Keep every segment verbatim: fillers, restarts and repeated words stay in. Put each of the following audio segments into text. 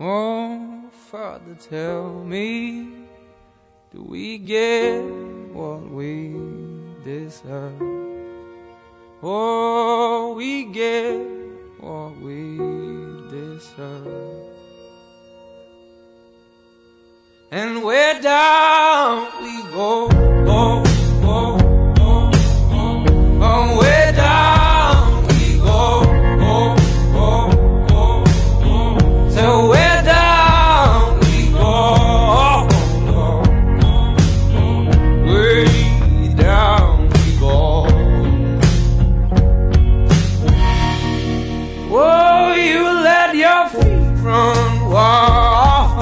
Oh, Father, tell me, do we get what we deserve? Oh, we get what we deserve. And where down we go, go, go, go, go. Oh, where down we go, go, go, go, go. So where down we go, go, go, way down we go. Oh, you let your feet run wild.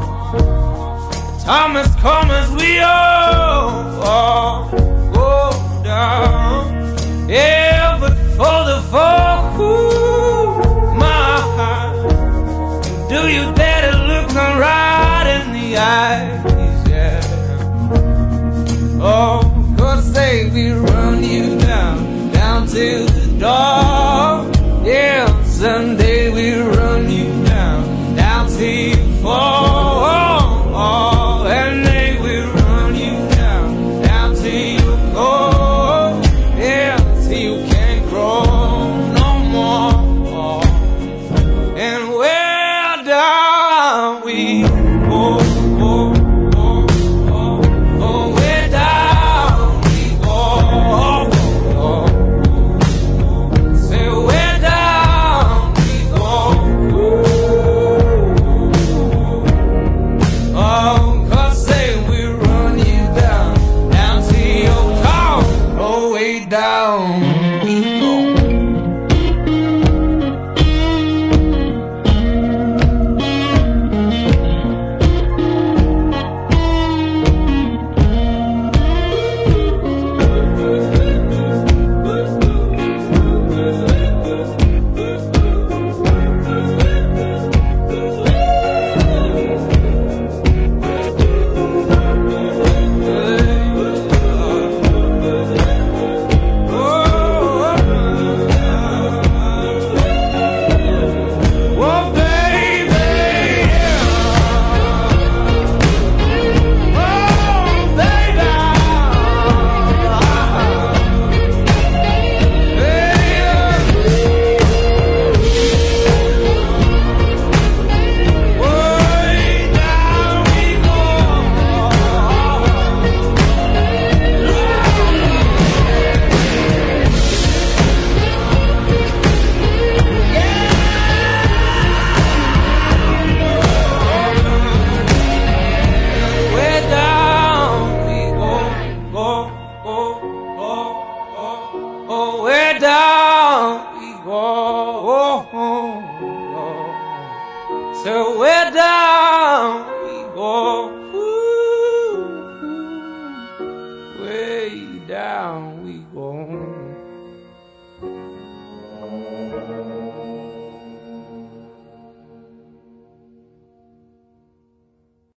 Time has come as we all, all go down. Yeah, but for the fall, ooh, my heart, do you dare to look me right in the eyes? Yeah. Oh, 'cause say we run you down, down to the door. Yeah, someday we run you down, down till you fall. So where down we go, ooh, way down we go.